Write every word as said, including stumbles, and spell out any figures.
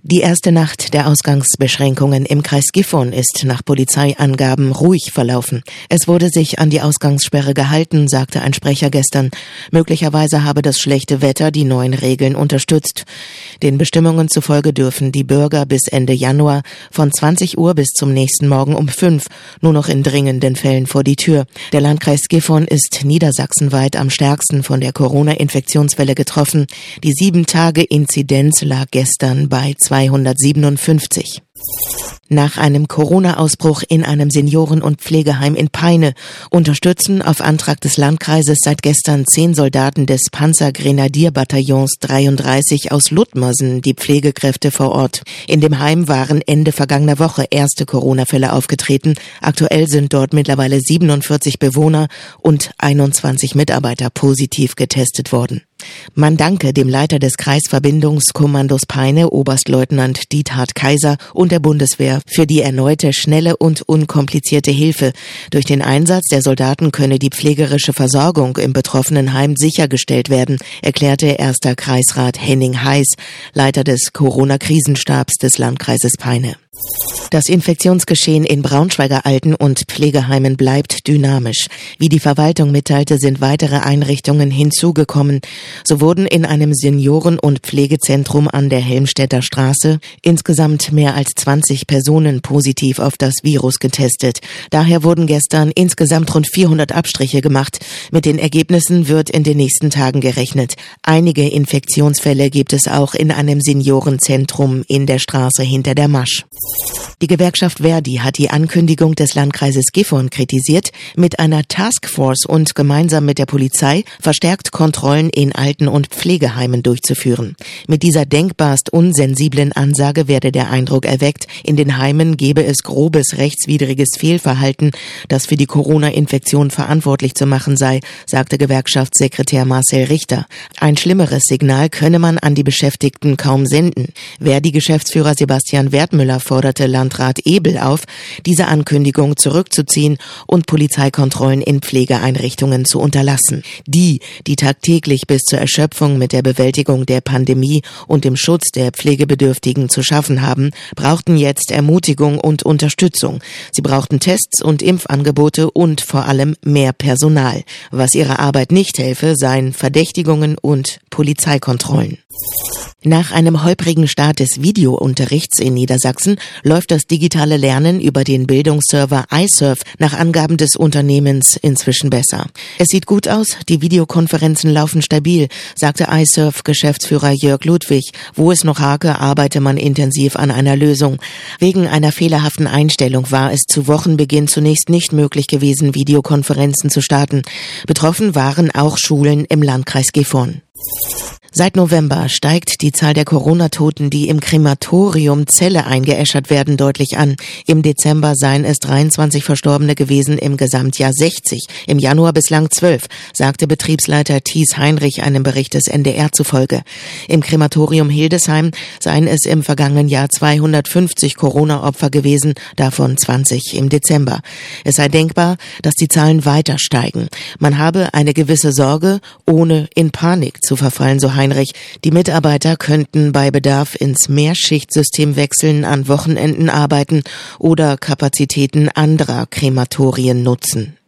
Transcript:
Die erste Nacht der Ausgangsbeschränkungen im Kreis Gifhorn ist nach Polizeiangaben ruhig verlaufen. Es wurde sich an die Ausgangssperre gehalten, sagte ein Sprecher gestern. Möglicherweise habe das schlechte Wetter die neuen Regeln unterstützt. Den Bestimmungen zufolge dürfen die Bürger bis Ende Januar von zwanzig Uhr bis zum nächsten Morgen um fünf nur noch in dringenden Fällen vor die Tür. Der Landkreis Gifhorn ist niedersachsenweit am stärksten von der Corona-Infektionswelle getroffen. Die sieben-Tage-Inzidenz lag gestern bei zweihundertsiebenundfünfzig. Nach einem Corona-Ausbruch in einem Senioren- und Pflegeheim in Peine unterstützen auf Antrag des Landkreises seit gestern zehn Soldaten des Panzergrenadierbataillons dreiunddreißig aus Ludmersen die Pflegekräfte vor Ort. In dem Heim waren Ende vergangener Woche erste Corona-Fälle aufgetreten. Aktuell sind dort mittlerweile siebenundvierzig Bewohner und einundzwanzig Mitarbeiter positiv getestet worden. Man danke dem Leiter des Kreisverbindungskommandos Peine, Oberstleutnant Diethard Kaiser, und der Bundeswehr für die erneute schnelle und unkomplizierte Hilfe. Durch den Einsatz der Soldaten könne die pflegerische Versorgung im betroffenen Heim sichergestellt werden, erklärte erster Kreisrat Henning Heiß, Leiter des Corona-Krisenstabs des Landkreises Peine. Das Infektionsgeschehen in Braunschweiger Alten- und Pflegeheimen bleibt dynamisch. Wie die Verwaltung mitteilte, sind weitere Einrichtungen hinzugekommen. So wurden in einem Senioren- und Pflegezentrum an der Helmstedter Straße insgesamt mehr als zwanzig Personen positiv auf das Virus getestet. Daher wurden gestern insgesamt rund vierhundert Abstriche gemacht. Mit den Ergebnissen wird in den nächsten Tagen gerechnet. Einige Infektionsfälle gibt es auch in einem Seniorenzentrum in der Straße hinter der Masch. Die Gewerkschaft Verdi hat die Ankündigung des Landkreises Gifhorn kritisiert, mit einer Taskforce und gemeinsam mit der Polizei verstärkt Kontrollen in Alten- und Pflegeheimen durchzuführen. Mit dieser denkbarst unsensiblen Ansage werde der Eindruck erweckt, in den Heimen gebe es grobes rechtswidriges Fehlverhalten, das für die Corona-Infektion verantwortlich zu machen sei, sagte Gewerkschaftssekretär Marcel Richter. Ein schlimmeres Signal könne man an die Beschäftigten kaum senden. Verdi-Geschäftsführer Sebastian Wertmüller forderte Landrat Ebel auf, diese Ankündigung zurückzuziehen und Polizeikontrollen in Pflegeeinrichtungen zu unterlassen. Die, die tagtäglich bis zur Erschöpfung mit der Bewältigung der Pandemie und dem Schutz der Pflegebedürftigen zu schaffen haben, brauchten jetzt Ermutigung und Unterstützung. Sie brauchten Tests und Impfangebote und vor allem mehr Personal. Was ihrer Arbeit nicht helfe, seien Verdächtigungen und Polizeikontrollen. Nach einem holprigen Start des Videounterrichts in Niedersachsen läuft das digitale Lernen über den Bildungsserver iSurf nach Angaben des Unternehmens inzwischen besser. Es sieht gut aus, die Videokonferenzen laufen stabil, sagte iSurf-Geschäftsführer Jörg Ludwig. Wo es noch hake, arbeite man intensiv an einer Lösung. Wegen einer fehlerhaften Einstellung war es zu Wochenbeginn zunächst nicht möglich gewesen, Videokonferenzen zu starten. Betroffen waren auch Schulen im Landkreis Gifhorn. Seit November steigt die Zahl der Corona-Toten, die im Krematorium Celle eingeäschert werden, deutlich an. Im Dezember seien es dreiundzwanzig Verstorbene gewesen, im Gesamtjahr sechzig, im Januar bislang zwölf, sagte Betriebsleiter Thies Heinrich einem Bericht des N D R zufolge. Im Krematorium Hildesheim seien es im vergangenen Jahr zweihundertfünfzig Corona-Opfer gewesen, davon zwanzig im Dezember. Es sei denkbar, dass die Zahlen weiter steigen. Man habe eine gewisse Sorge, ohne in Panik zu verfallen, so Heinrich. Die Mitarbeiter könnten bei Bedarf ins Mehrschichtsystem wechseln, an Wochenenden arbeiten oder Kapazitäten anderer Krematorien nutzen.